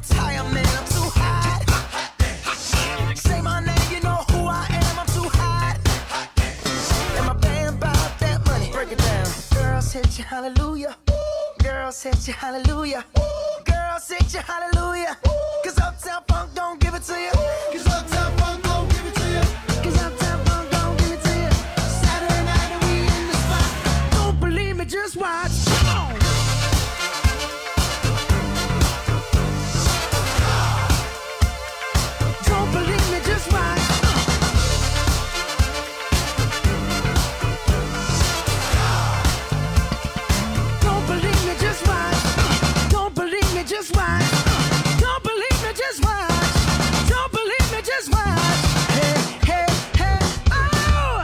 retire, man, I'm too hot. Say my name, you know who I am, I'm too hot. And my band bought that money, break it down. Girls hit you, hallelujah. Girls hit you, hallelujah. Girls hit you, hallelujah. Cause Uptown Funk don't give it to you. Cause Uptown Funk don't give it to you. Cause Uptown Funk don't give it to you. Saturday night and we in the spot. Don't believe me, just watch. Come on. Don't believe me, just watch. Don't believe me, just watch. Don't believe me, just watch. Don't believe me, just watch. Don't believe me, just watch. Hey, hey, hey, oh!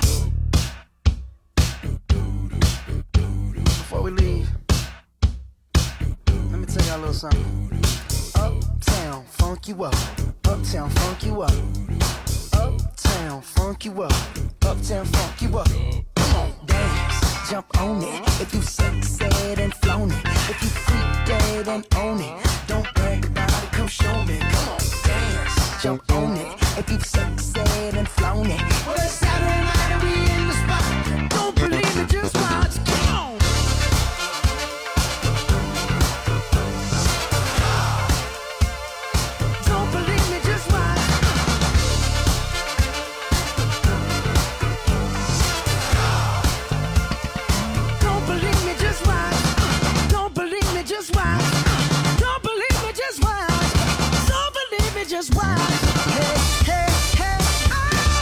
Before we leave, let me tell y'all a little something. Uptown, funk you up. Uptown, funk you up. Uptown, funk you up. Uptown, funk you up. Come on, dance, jump on it. If you succeed and flown it. If you freak dead and own it. Don't brag about it, come show me. Come on, dance, jump on it. If you succeed and flown it. Well, it's Saturday night and we in the spot. Don't believe it, just watch. Come on. Don't believe me, just watch. Don't believe me, just watch. Don't believe me, just watch. Don't believe me, just watch. Don't believe me, just watch. Hey, hey, hey, oh!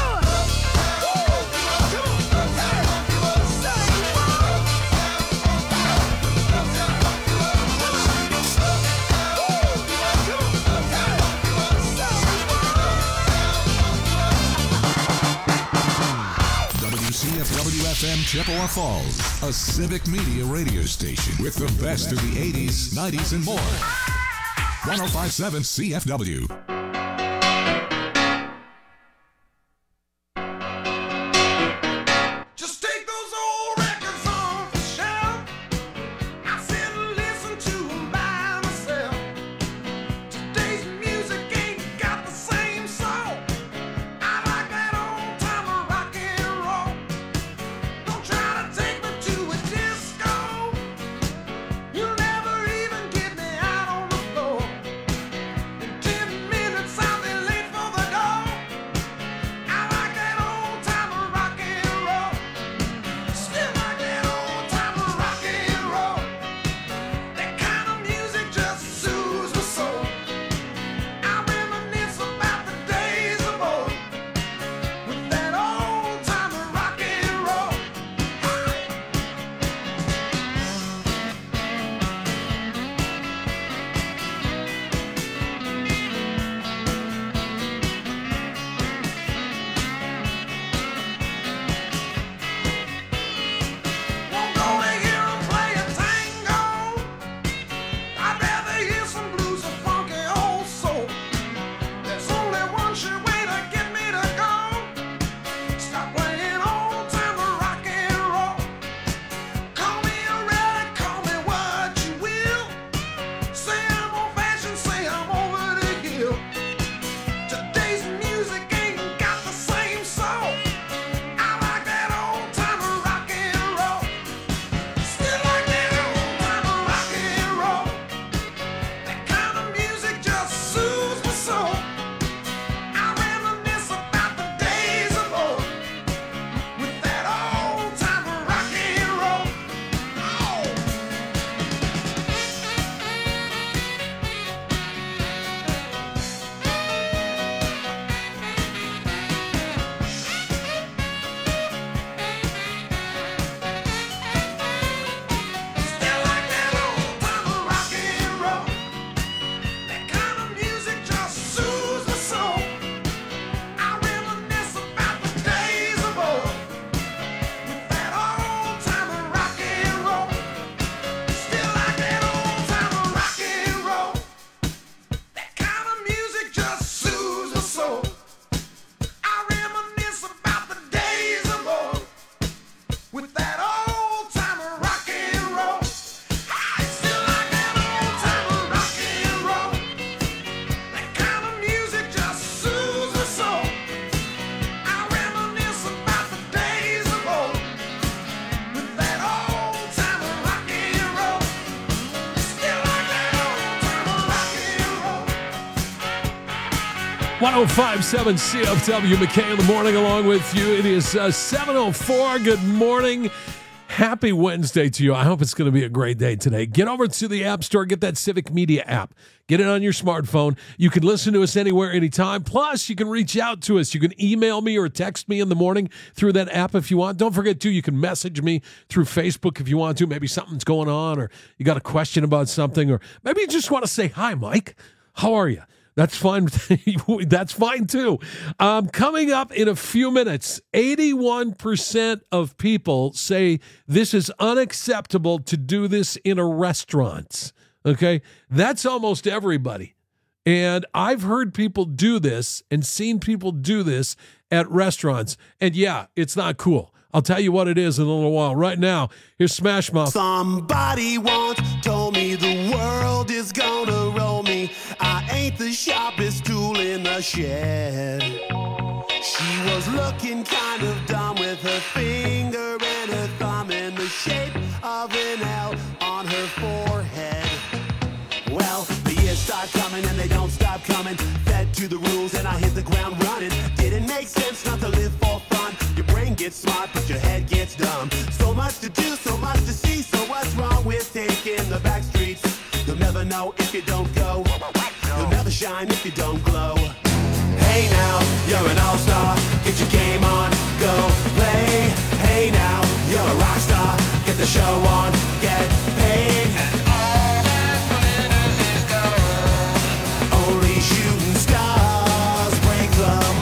WCFW-FM Chippewa Falls, a civic media radio station with the best of the 80s, 90s, and more. 105.7 CFW. Just take those old records off the shelf. I sit and listen to them by myself. Today's music ain't got the same soul. I like that old time rock and roll. Don't try to take me to a disco. You'll never even get me out on the floor. In 10 minutes 105.7 CFW, McKay in the morning along with you. It is 7:04. Good morning. Happy Wednesday to you. I hope it's going to be a great day today. Get over to the App Store. Get that Civic Media app. Get it on your smartphone. You can listen to us anywhere, anytime. Plus, you can reach out to us. You can email me or text me in the morning through that app if you want. Don't forget, too, you can message me through Facebook if you want to. Maybe something's going on or you got a question about something, or maybe you just want to say, hi, Mike. How are you? That's fine. That's fine, too. Coming up in a few minutes, 81% of people say this is unacceptable to do this in a restaurant. Okay? That's almost everybody. And I've heard people do this and seen people do this at restaurants. And yeah, it's not cool. I'll tell you what it is in a little while. Right now, here's Smash Mouth. Somebody once told me the world is gonna roll me. I ain't the sharpest tool in the shed. She was looking kind of dumb with her finger and her thumb in the shape of an L on her forehead. Well, the years start coming and they don't stop coming. Fed to the rules and I hit the ground running. Didn't make sense not to live for fun. Your brain gets smart, but your head gets dumb. So much to do, so much to see. So what's wrong with taking the back streets? You'll never know if you don't go. You'll never shine if you don't glow. Hey now, you're an all-star. Get your game on, go play. Hey now, you're a rock star. Get the show on, get paid. And all that glitters is gold. Only shooting stars break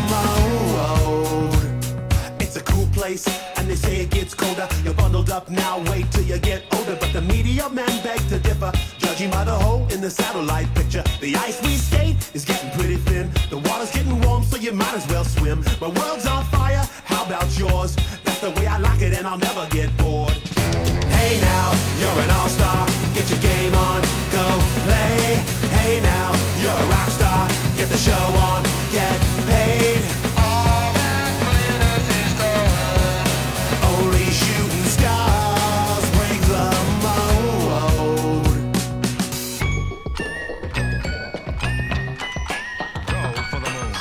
the mold. It's a cool place, and they say it gets colder. You're bundled up now, wait till you get older. But the media men beg to differ, judging by the hole in the satellite picture. The ice we skate is getting pretty thin. The water's getting warm, so you might as well swim. My world's on fire, how about yours? That's the way I like it, and I'll never get bored. Hey now, you're an all-star. Get your game on, go play. Hey now, you're a rock star. Get the show on, get paid. All that glitters is gold. Only shooting stars break the mold. Go for the moon.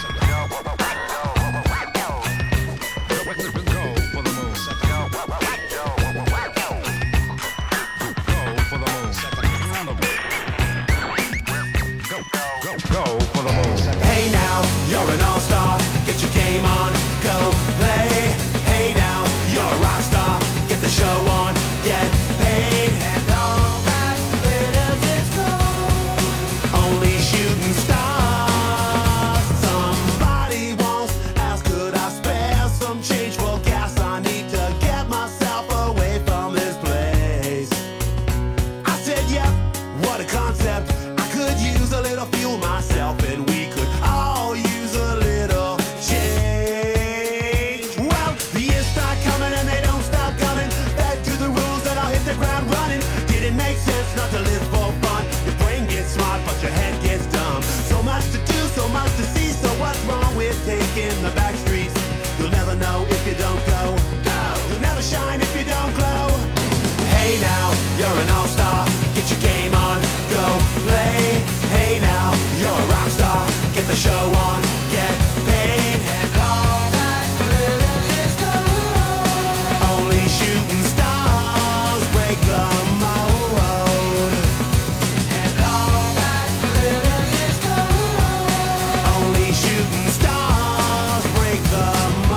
Hey now, you're an all-star. Get your game on, go play. Hey now, you're a rock star. Get the show on, get paid. And all that glitters is gold. Only shooting stars. Somebody once asked, could I spare some change for gas? I need to get myself away from this place. I said, yep, what a concept. I could use a little fuel myself, and we could all use a little change. Well, the years start coming and they don't stop coming. Back to the rules and I'll hit the ground running. Didn't make sense not to live for fun. Your brain gets smart, but your head gets dumb. So much to do, so much to see. So what's wrong with taking the back streets? You'll never know if you don't go. You'll never shine if you don't glow. Hey now, you're an all-star. Get your game on, go play. Hey now, you're a rock star. Get the show on, get paid. And all that glitters is gold. Only shooting stars break the mold. And all that glitters is gold. Only shooting stars break the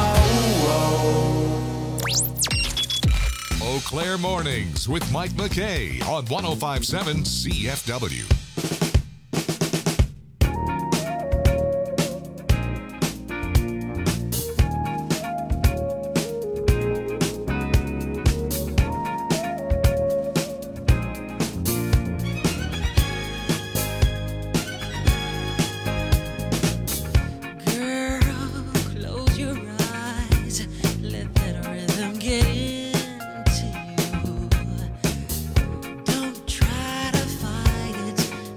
mold. Eau Claire Mornings with Mike McKay on 105.7 CFW. Girl, close your eyes. Let that rhythm get into you. Don't try to fight it.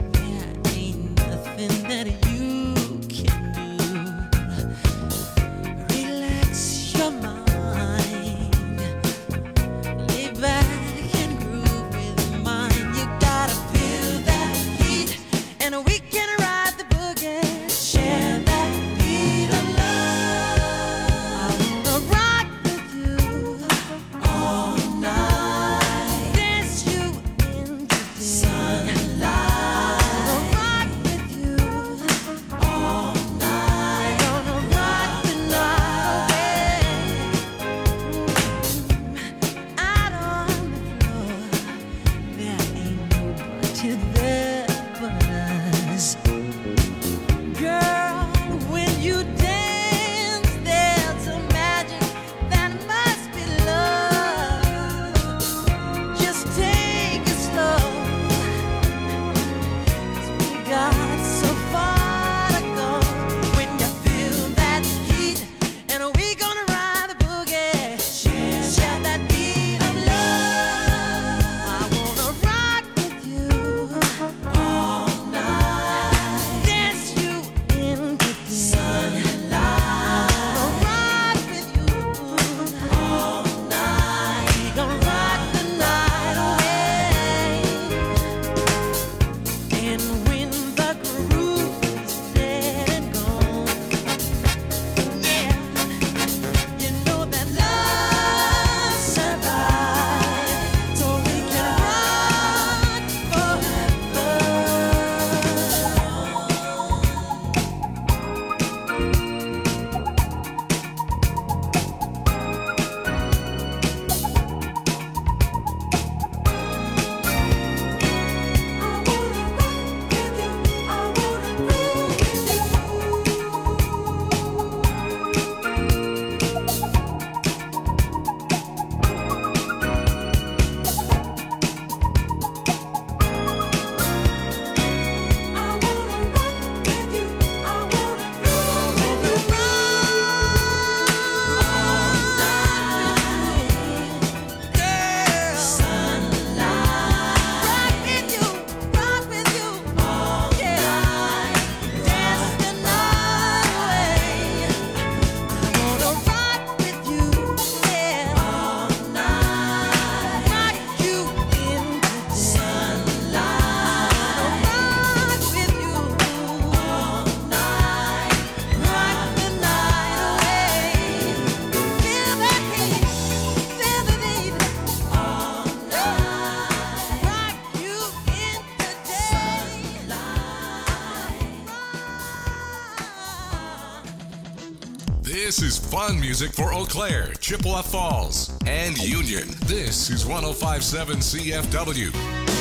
This is fun music for Eau Claire, Chippewa Falls, and Union. This is 105.7 CFW.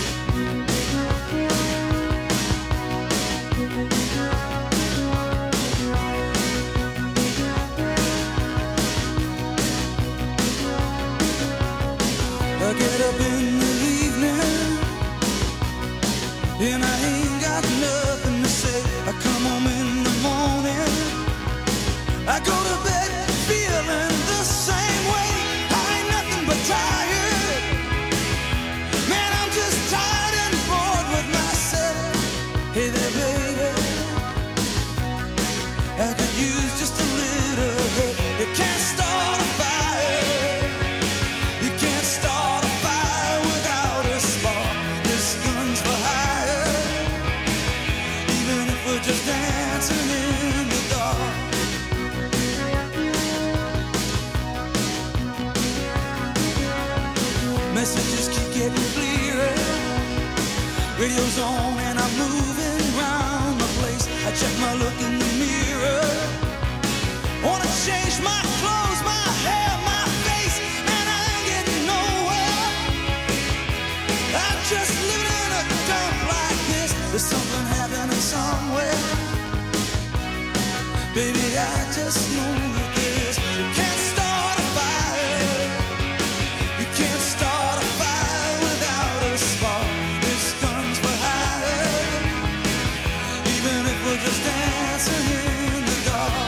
I get up in the evening and I ain't got nothing to say. I come home in the morning, I go to bed feeling the same way. I ain't nothing but tired. Man, I'm just tired and bored with myself. Hey there, baby, I could use just a little help. You can't start a fire. You can't start a fire without a spark. This gun's for hire, even if we're just dancing in the dark. Messages keep getting clearer. Radio's on and I'm moving around the place. I check my look in the mirror. Wanna change my clothes, my hair, my face, and I ain't getting nowhere. I'm just living in a dump like this. There's something happening somewhere. Baby, I just know that this. You can't start a fire. You can't start a fire without a spark. This gun's for hire, even if we're just dancing in the dark.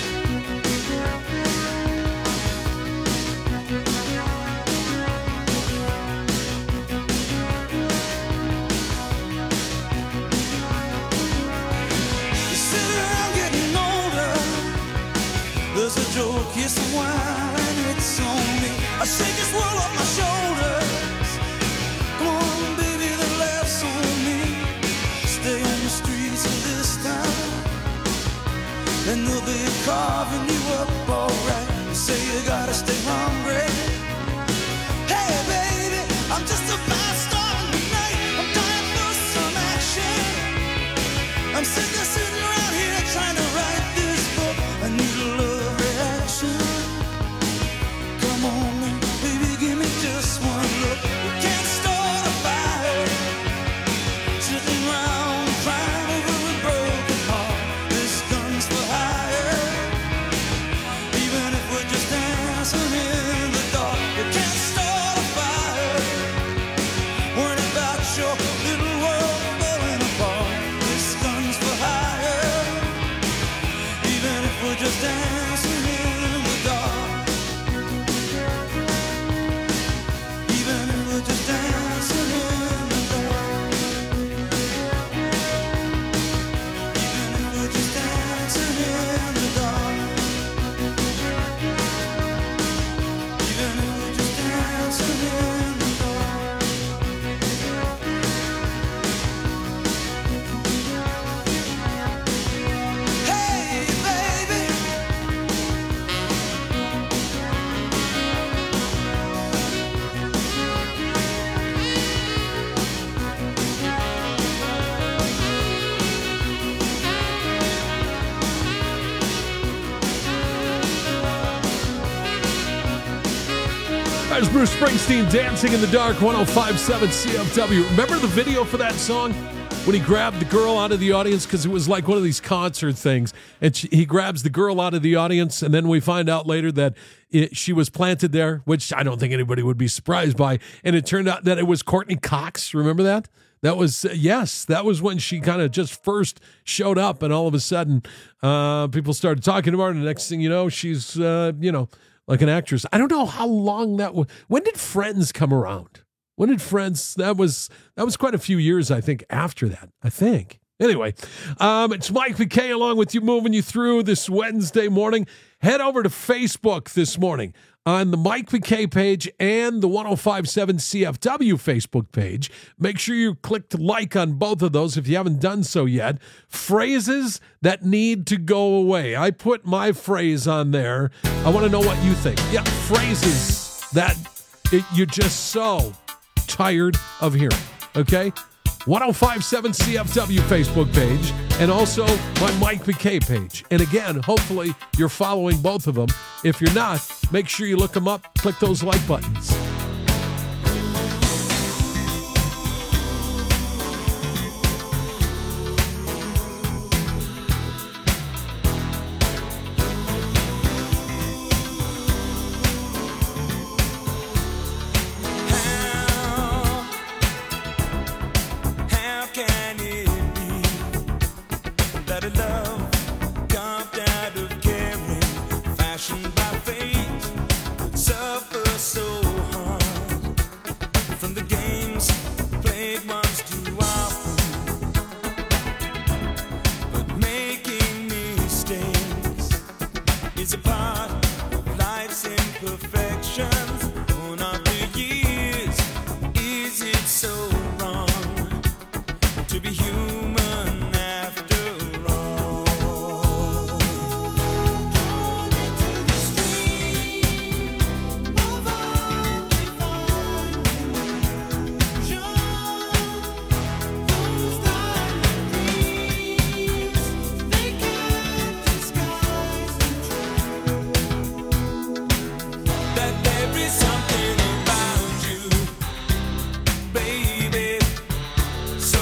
You sit around getting older. There's a joke, here's some wine, and it's on me. I shake this world off my shoulders. Come on, baby, the laughs on me. Stay on the streets of this town, and they'll be carving you up alright. You say you gotta stay hungry. Hey, baby, I'm just about starting tonight. I'm dying for some action. I'm sick of sitting around here trying to write this book. I need a love reaction. Come on, now, baby, give me just one look. We can't start a fire, sitting around crying over a broken heart. This gun's for hire, even if we're just dancing in the dark. You can't start a fire, worrying about your little world falling apart. This gun's for hire, even if we're just dancing in the dark. Even if we're just dancing in the dark. Even if we're just dancing in the dark. Even if we're just dancing in the dark. Hey, baby. There's Bruce Springsteen, Dancing in the Dark, 105.7 CFW. Remember the video for that song? When he grabbed the girl out of the audience, because it was like one of these concert things, and he grabs the girl out of the audience, and then we find out later that she was planted there, which I don't think anybody would be surprised by, and it turned out that it was Courtney Cox. Remember that? That was, yes, that was when she kind of just first showed up, and all of a sudden, people started talking about her, and the next thing you know, she's, like an actress. I don't know how long that was. When did Friends come around? When did Friends? That was quite a few years, I think, after that, I think. Anyway, it's Mike McKay along with you, moving you through this Wednesday morning. Head over to Facebook this morning on the Mike McKay page and the 105.7 CFW Facebook page. Make sure you click to like on both of those if you haven't done so yet. Phrases that need to go away. I put my phrase on there. I want to know what you think. Yeah, phrases that you're just so tired of hearing, okay? 1057 CFW Facebook page, and also my Mike McKay page. And again, hopefully you're following both of them. If you're not, make sure you look them up, click those like buttons. How can it be that a love carved out of caring, fashioned by fate, would suffer so hard from the games played once too often? But making mistakes is a part of life's imperfections. Born after years, is it so wrong to be human after all? Drawn into the stream of undefined illusion, those diamond dreams, they can't disguise the truth that there is something about you, baby, so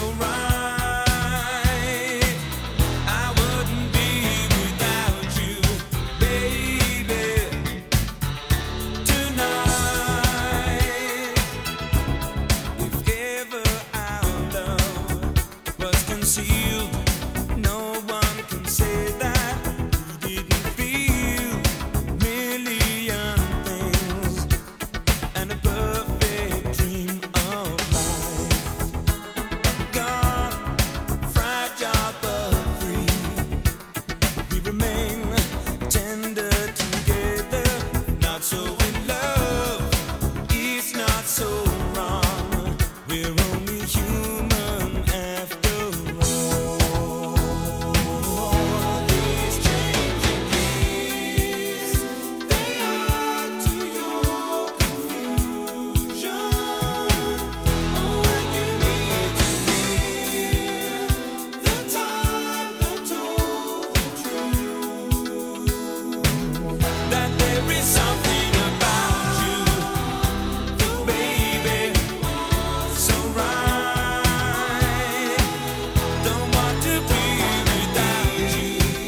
right. I wouldn't be without you, baby, tonight. If ever our love was concealed, no one can say that we didn't feel a million things and a perfect dream of life. Gone, fragile but free, we remain tender together. Not so in love, it's not so wrong. We're only human after all. These changing keys, they add to your confusion. Oh, when you need to hear the time that told the truth that there is something about you, baby, so right. Don't want to be without you,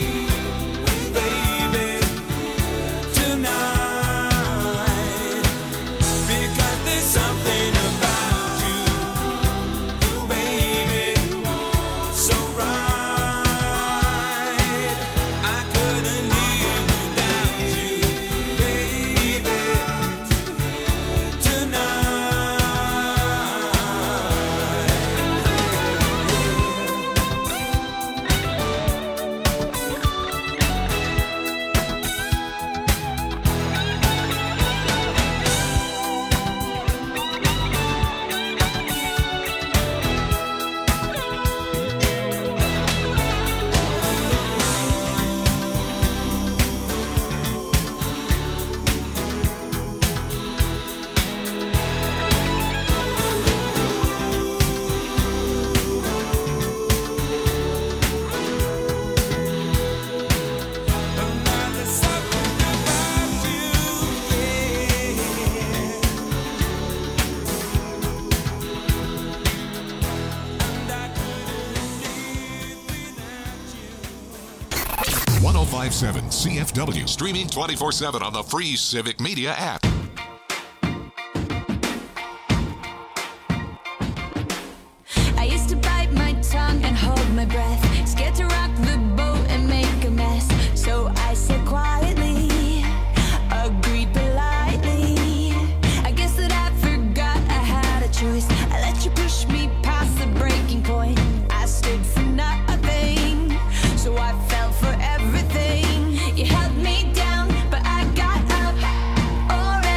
baby, tonight. Because there's something about you, baby, so right. I couldn't live without you, baby, tonight. There's something about you, yeah. And I couldn't live without you. 1057 CFW, streaming 24/7 on the free Civic Media app. I used to bite my tongue and hold my breath, scared to rock the boat and make a mess. So I said quietly, agreed politely. I guess that I forgot I had a choice. I let you push me past the breaking point. I stood for nothing, so I fell for everything. You held me down, but I got up.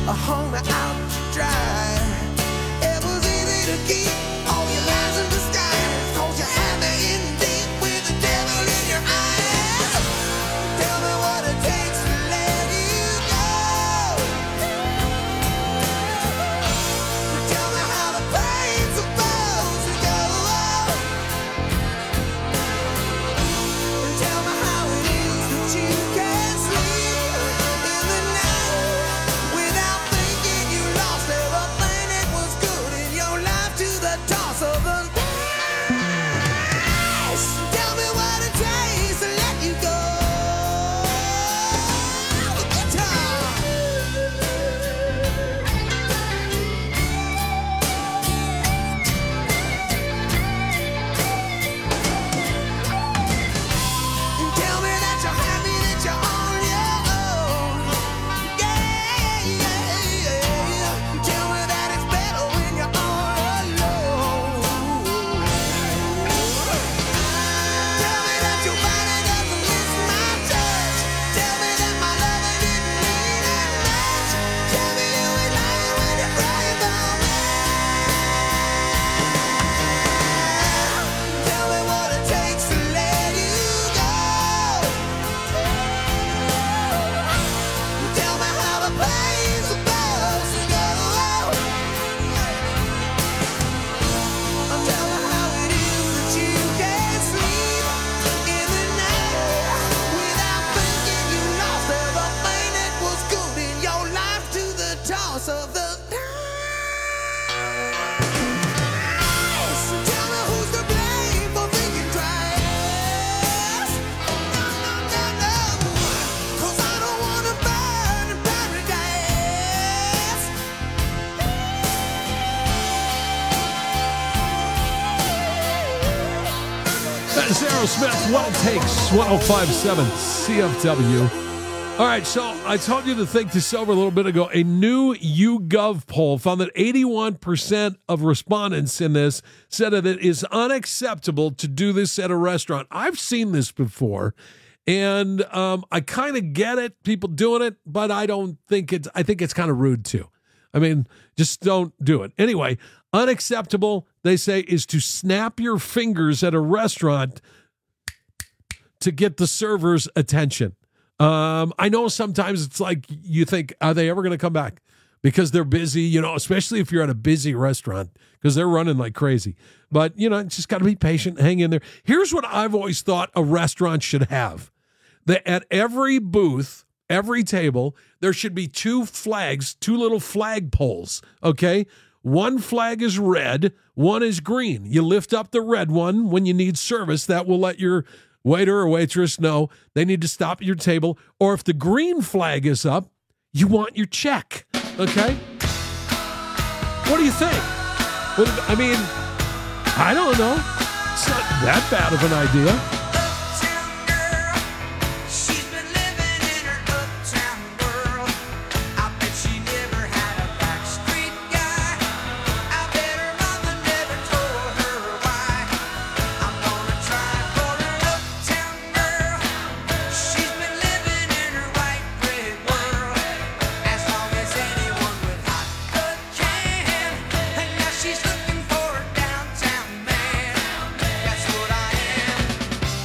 hung me out to dry. It was easy to keep all your lies in disguise, 'cause you had me in deep with the devil in your eyes. Tell me what it takes to let you go. Tell me how the pain's supposed to go. Tell me how it is that you can't sleep in the night without thinking you lost everything that was good in your life to the toss of the dice. Tell me what it takes to let you go. Guitar. Tell me that you're happy, that you're on your own. Yeah, yeah, yeah. Tell me that it's better when you're all alone. Tell me that your body doesn't miss my touch. Tell me that my love didn't mean that much. Tell me you ain't lying when you're crying about me. Tell me what it takes to let you go. Tell me how the pain's supposed to go. Tell me how it is that you can't sleep in the night without thinking you lost everything that was good in your life to the toss of the dice. Tell me who's to blame for thinking twice. No, 'cause I don't wanna burn in paradise. That's Aerosmith, What It Takes, 1057 CFW. All right, so I told you to think this over a little bit ago. A new YouGov poll found that 81% of respondents in this said that it is unacceptable to do this at a restaurant. I've seen this before, and I kind of get it, people doing it, but I think it's kind of rude too. I mean, just don't do it. Anyway, unacceptable, they say, is to snap your fingers at a restaurant to get the server's attention. I know sometimes it's like you think, are they ever going to come back? Because they're busy, especially if you're at a busy restaurant, because they're running like crazy. But, just got to be patient, hang in there. Here's what I've always thought a restaurant should have. That at every booth, every table, there should be two little flag poles, okay? One flag is red, one is green. You lift up the red one when you need service. That will let your waiter or waitress know they need to stop at your table. Or if the green flag is up, you want your check, okay? What do you think? I don't know. It's not that bad of an idea. Uptown girl, she's been living in her uptown world. I bet she never had a backstreet guy. I bet her mother never told her why. I'm gonna try for an uptown girl. She's been living in her white bread world as long as anyone with hot blood can. And now she's looking for a downtown man. That's what I am.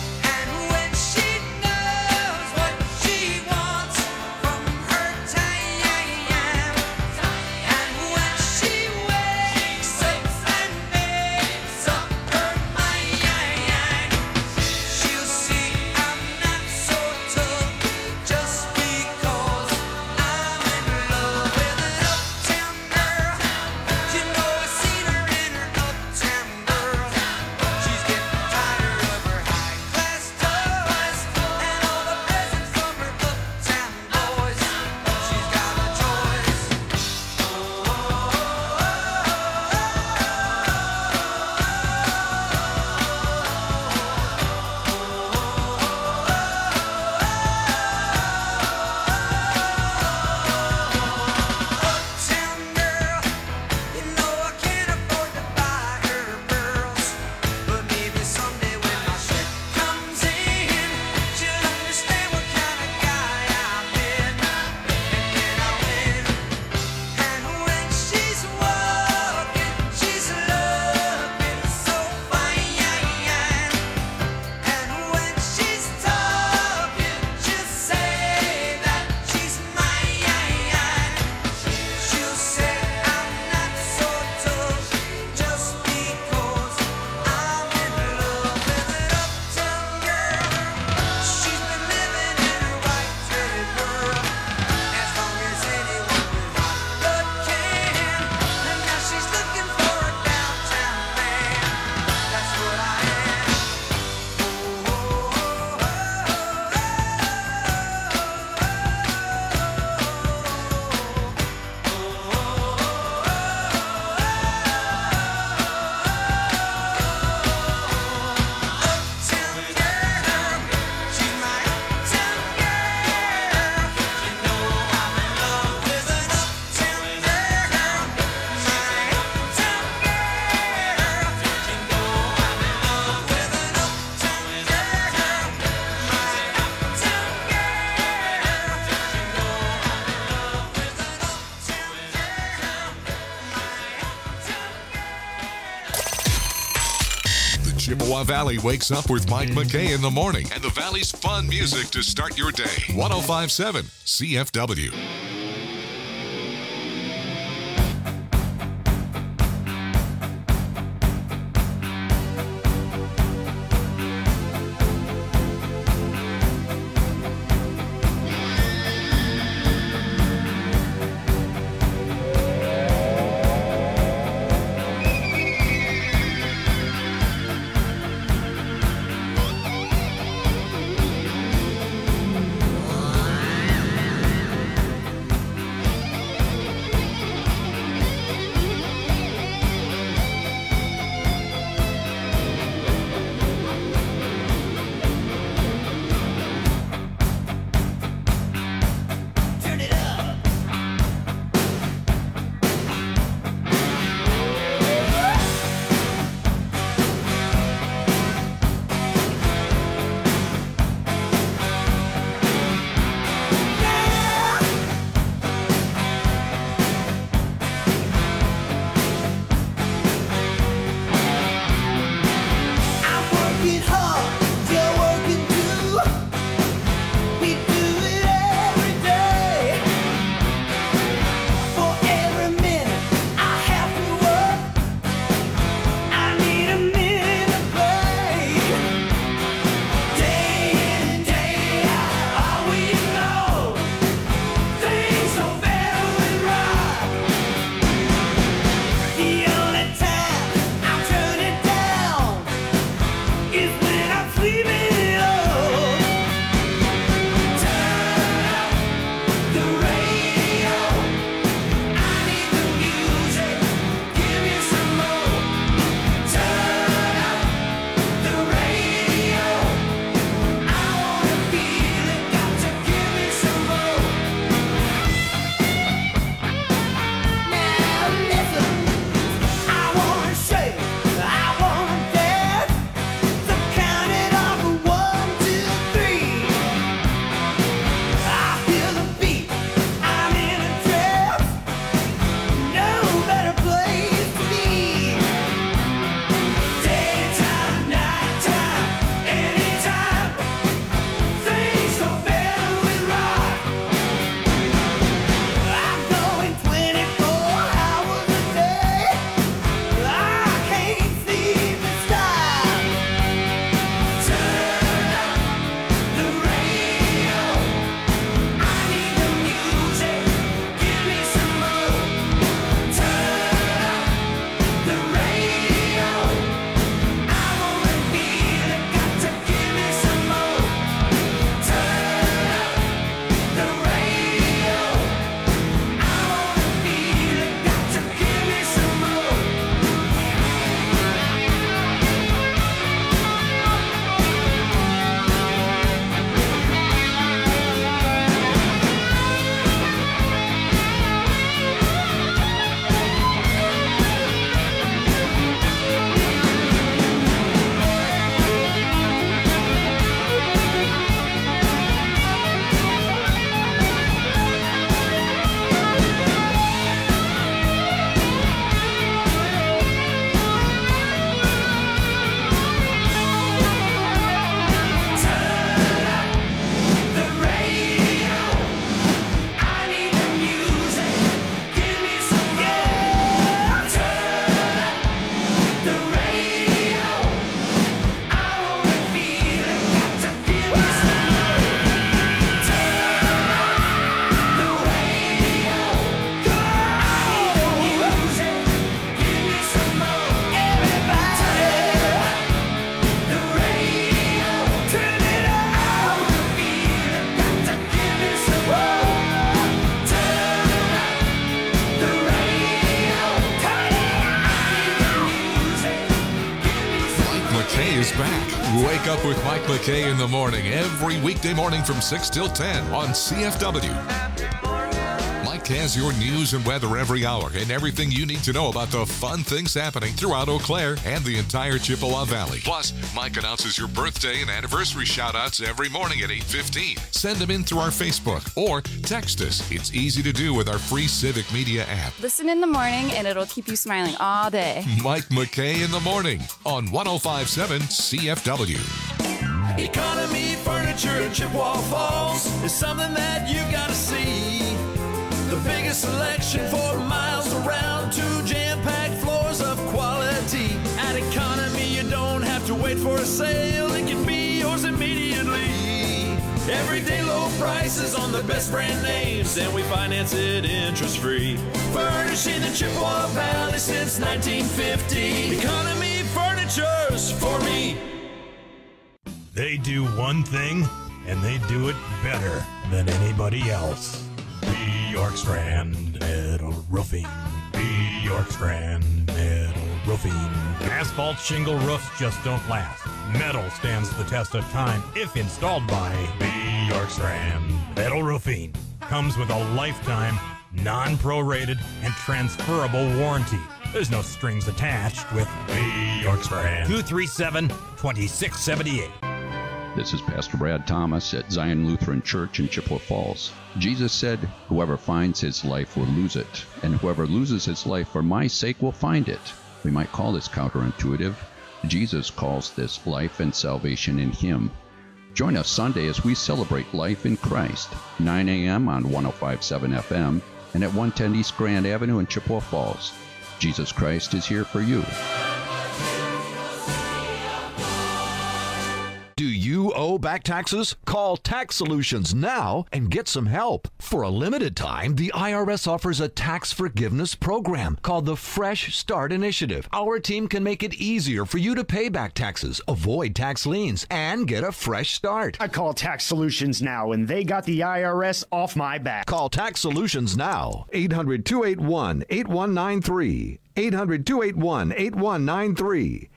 Chippewa Valley wakes up with Mike McKay in the morning and the Valley's fun music to start your day. 105.7 CFW. is back. Wake up with Mike McKay in the morning every weekday morning from 6 till 10 on CFW. Mike Mike has your news and weather every hour and everything you need to know about the fun things happening throughout Eau Claire and the entire Chippewa Valley. Plus, Mike announces your birthday and anniversary shout-outs every morning at 8:15. Send them in through our Facebook or text us. It's easy to do with our free Civic Media app. Listen in the morning and it'll keep you smiling all day. Mike McKay in the morning on 105.7 CFW. Economy Furniture in Chippewa Falls is something that you gotta see. The biggest selection for miles around, 2 jam-packed floors of quality. At Economy, you don't have to wait for a sale. It can be yours immediately. Everyday low prices on the best brand names, and we finance it interest-free. Furnishing the Chippewa Valley since 1950. Economy Furniture's for me. They do one thing, and they do it better than anybody else. B. York Strand Metal Roofing. B. York Strand Metal Roofing. Asphalt shingle roofs just don't last. Metal stands the test of time if installed by B. York Strand Metal Roofing. Comes with a lifetime, non-prorated, and transferable warranty. There's no strings attached with B. York Strand. 237-2678. This is Pastor Brad Thomas at Zion Lutheran Church in Chippewa Falls. Jesus said, "Whoever finds his life will lose it, and whoever loses his life for my sake will find it." We might call this counterintuitive. Jesus calls this life and salvation in him. Join us Sunday as we celebrate life in Christ, 9 a.m. on 105.7 FM and at 110 East Grand Avenue in Chippewa Falls. Jesus Christ is here for you. Do you owe back taxes? Call Tax Solutions now and get some help. For a limited time, the IRS offers a tax forgiveness program called the Fresh Start Initiative. Our team can make it easier for you to pay back taxes, avoid tax liens, and get a fresh start. I call Tax Solutions now, and they got the IRS off my back. Call Tax Solutions now. 800-281-8193. 800-281-8193.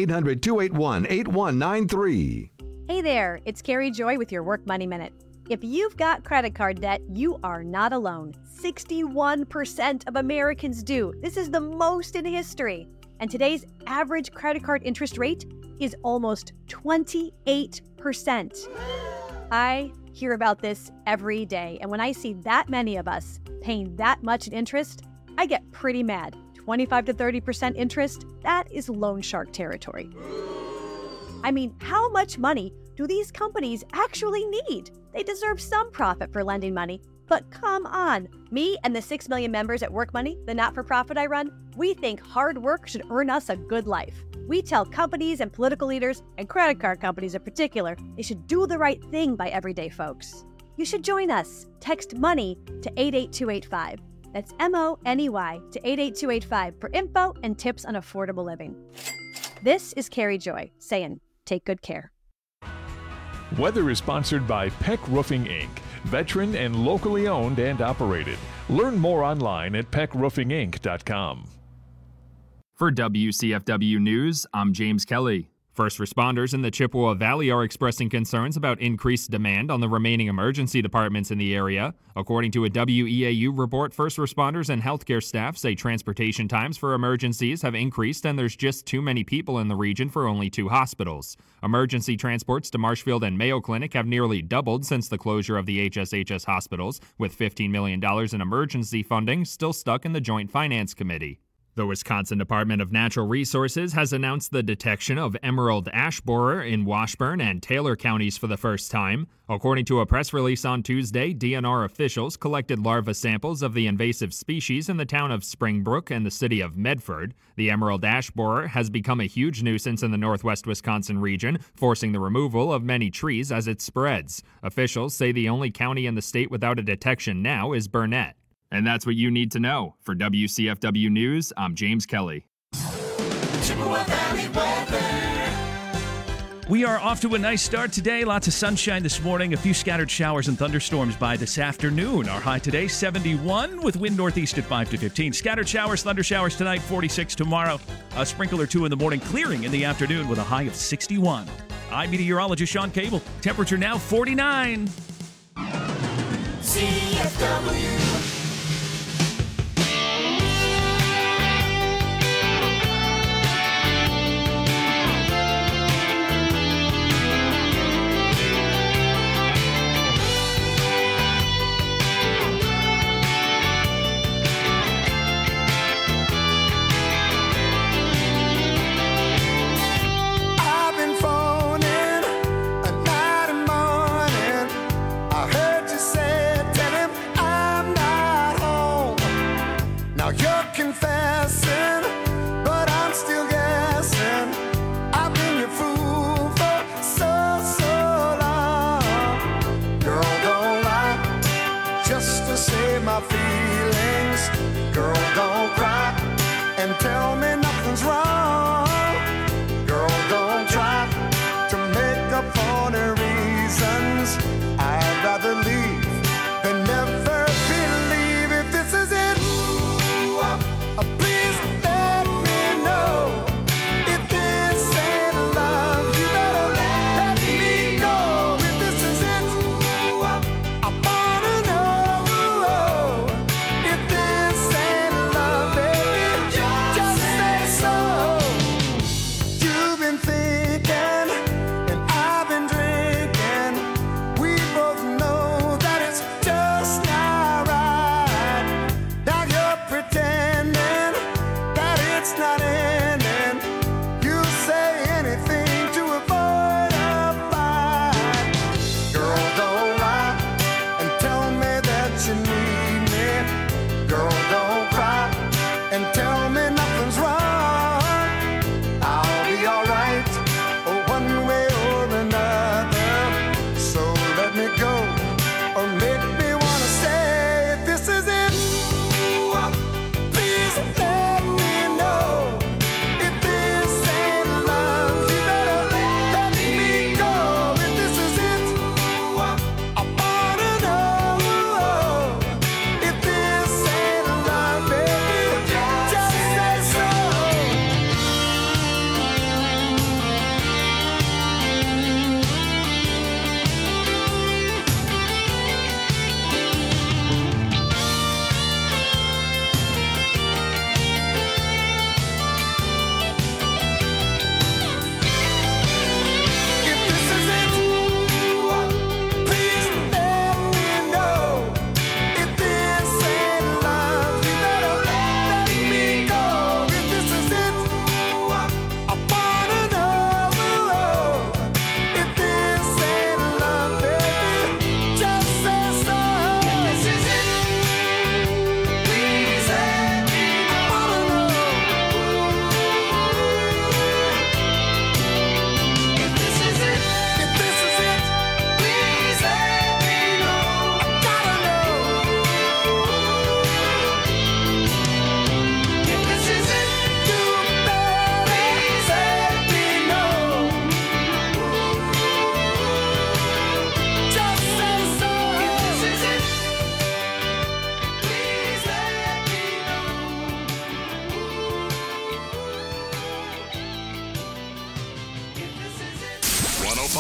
800-281-8193. Hey there, it's Carrie Joy with your Work Money Minute. If you've got credit card debt, you are not alone. 61% of Americans do. This is the most in history. And today's average credit card interest rate is almost 28%. I hear about this every day, and when I see that many of us paying that much in interest, I get pretty mad. 25 to 30% interest, that is loan shark territory. I mean, how much money do these companies actually need? They deserve some profit for lending money, but come on. Me and the 6 million members at Work Money, the not-for-profit I run, we think hard work should earn us a good life. We tell companies and political leaders, and credit card companies in particular, they should do the right thing by everyday folks. You should join us. Text MONEY to 88285. That's MONEY to 88285 for info and tips on affordable living. This is Carrie Joy saying, take good care. Weather is sponsored by Peck Roofing, Inc., veteran and locally owned and operated. Learn more online at peckroofinginc.com. For WCFW News, I'm James Kelly. First responders in the Chippewa Valley are expressing concerns about increased demand on the remaining emergency departments in the area. According to a WEAU report, first responders and healthcare staff say transportation times for emergencies have increased and there's just too many people in the region for only 2 hospitals. Emergency transports to Marshfield and Mayo Clinic have nearly doubled since the closure of the HSHS hospitals, with $15 million in emergency funding still stuck in the Joint Finance Committee. The Wisconsin Department of Natural Resources has announced the detection of emerald ash borer in Washburn and Taylor counties for the first time. According to a press release on Tuesday, DNR officials collected larva samples of the invasive species in the town of Springbrook and the city of Medford. The emerald ash borer has become a huge nuisance in the northwest Wisconsin region, forcing the removal of many trees as it spreads. Officials say the only county in the state without a detection now is Burnett. And that's what you need to know. For WCFW News, I'm James Kelly. Chippewa Valley weather. We are off to a nice start today. Lots of sunshine this morning. A few scattered showers and thunderstorms by this afternoon. Our high today, 71, with wind northeast at 5 to 15. Scattered showers, thunder showers tonight, 46 tomorrow. A sprinkle or 2 in the morning, clearing in the afternoon with a high of 61. I'm meteorologist Sean Cable. Temperature now 49. CFW.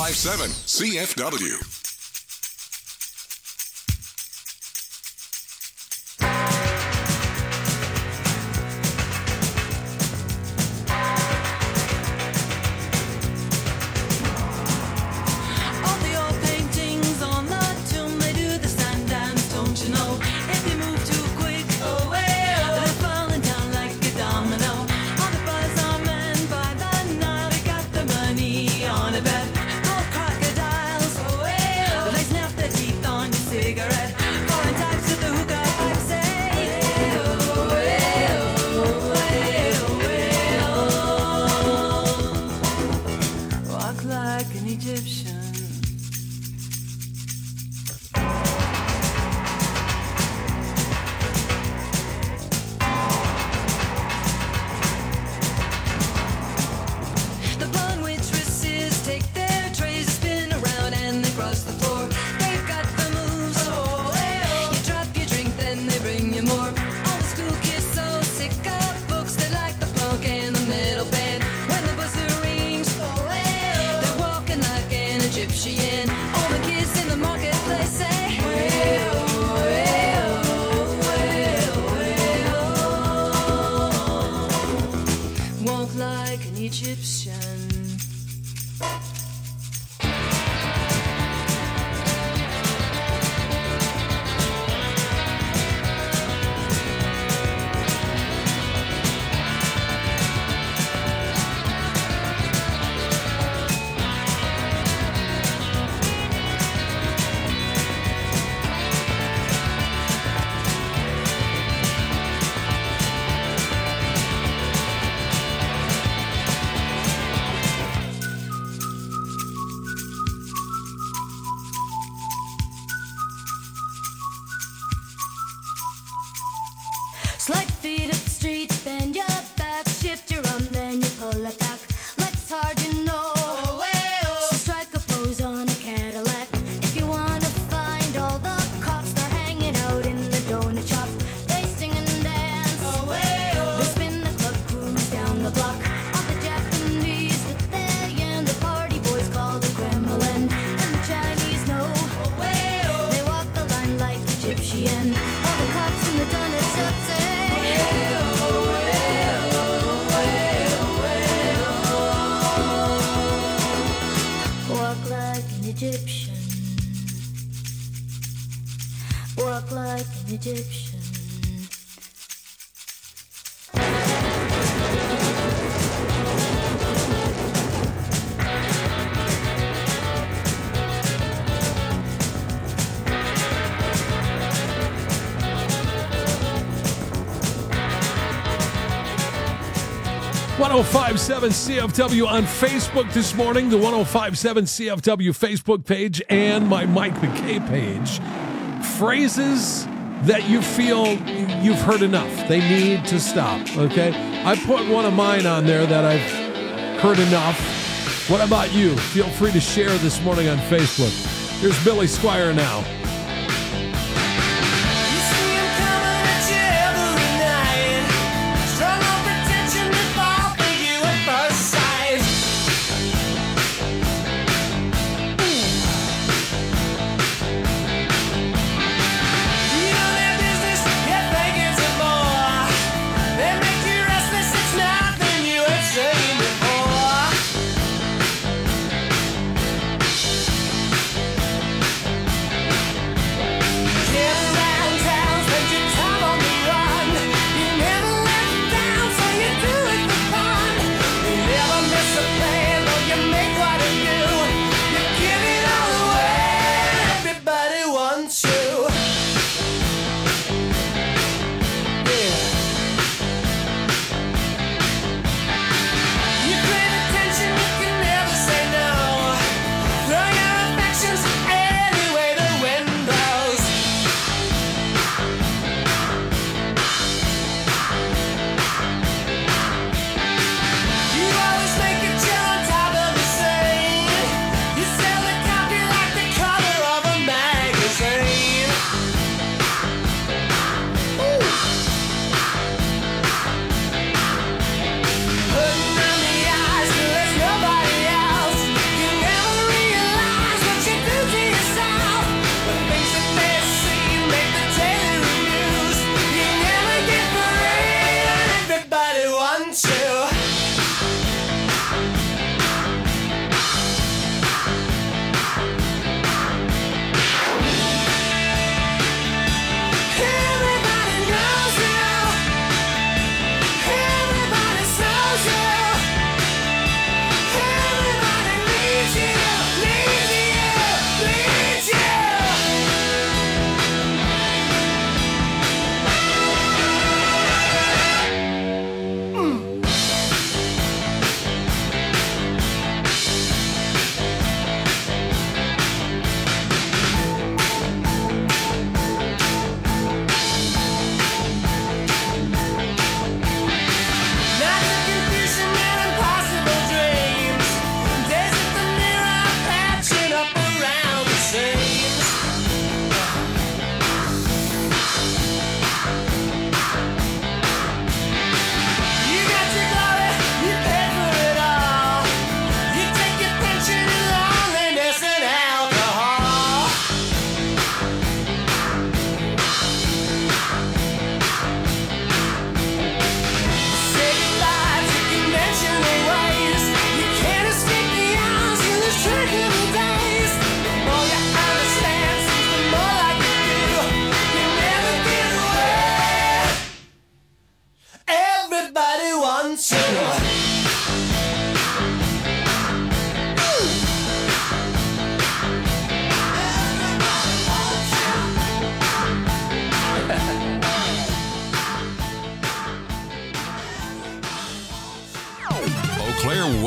1057 CFW. All the old paintings on the tomb, they do the sign dance, don't you know? If you move too quick, they're falling down like a domino. All the buzz are men by the Nile, they got the money on a bet. Gold crocodiles, they snap their teeth on your cigarette. Foreign types with the hookah pipe say, walk like an Egyptian. The blonde waitresses take their trays, spin around and they cross the floor. They've got the moves, you drop your drink, then they bring you more. All the school kids so sick of books, they like the punk and the metal band. When the buzzer rings, they're walking like an Egyptian. All the kids in the marketplace say, walk like an Egyptian. Slide feet up the street, bend your back, shift your arm, then you pull it back. Legs hard, you know. So strike a pose on a Cadillac. If you wanna find all the cops, they're hanging out in the donut shop. They sing and dance. They spin the club, cruise down the block. All the Japanese with their yen, the party boys call the Kremlin. And the Chinese know. They walk the line like Egyptian. All the cops in the donut shop say, walk like an Egyptian. Walk like an Egyptian. .1057 CFW on Facebook this morning, the 1057 CFW Facebook page and my Mike McKay page. Phrases that you feel you've heard enough. They need to stop, okay? I put one of mine on there that I've heard enough. What about you? Feel free to share this morning on Facebook. Here's Billy Squire now.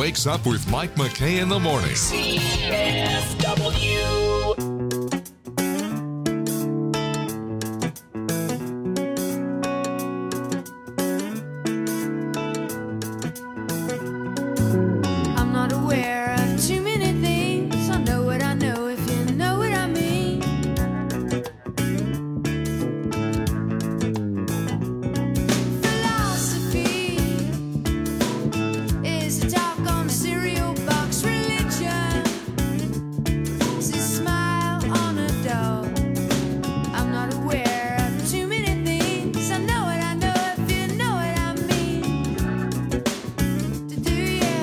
wakes up with Mike McKay in the morning. CFW. I'm not aware of too many things. I know what I know, if you know what I mean. Philosophy is a talk on a cereal box. Religion is a smile on a doll. I'm not aware of too many things. I know what I know, if you know what I mean. Do you?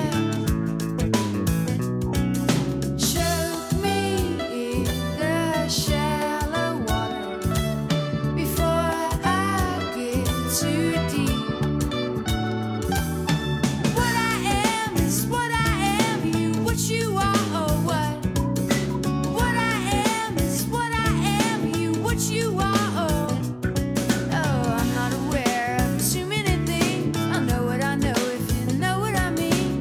Choke me in the shallow water before I get too deep. What I am is what I am, you what you are or what? What I am is what I am, you what you are or oh, I'm not aware of too many things. I know what I know, if you know what I mean.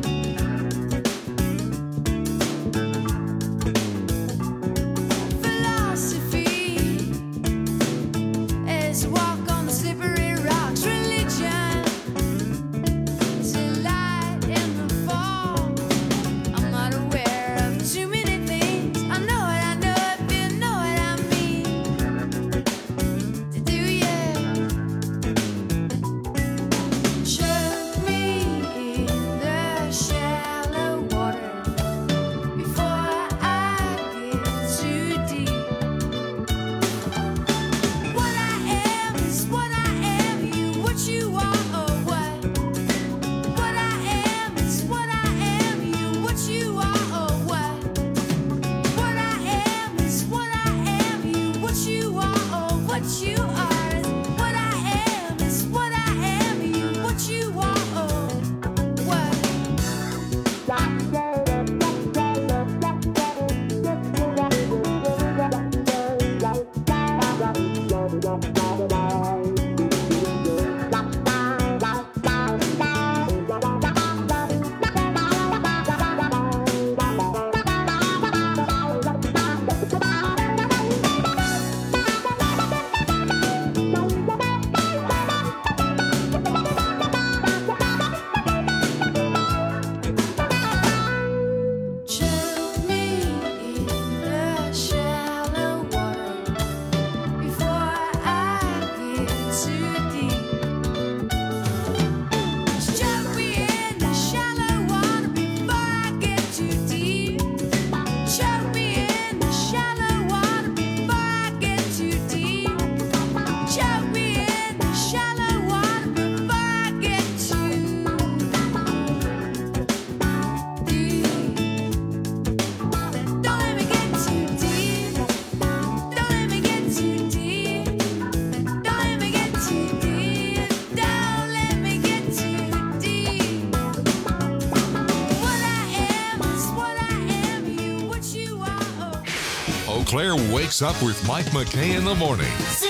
Philosophy is a walk on the slippery rocks. Religion is a light in the fall. I'm not aware of too many things. I know what I know, if you know what I mean. Do you? Choke me in the shallow water before I get too deep. What I am is what I am, you what you are or what? What I am is what I am, you what you are or what? What I am is what I am, you what you are or what you are. What I am is what I am, you what you are or what? Choke me in the shallow water before I get too deep. Choke me in the shallow water before I get too deep. Choke me in the shallow water before I get too deep. Choke me in the shallow water before I get too deep. Don't let me get too deep. Don't let me get too deep. Don't let me get too deep. Don't let me get too deep. What I am is what I am, you what you are. Eau Claire wakes up with Mike McKay in the morning.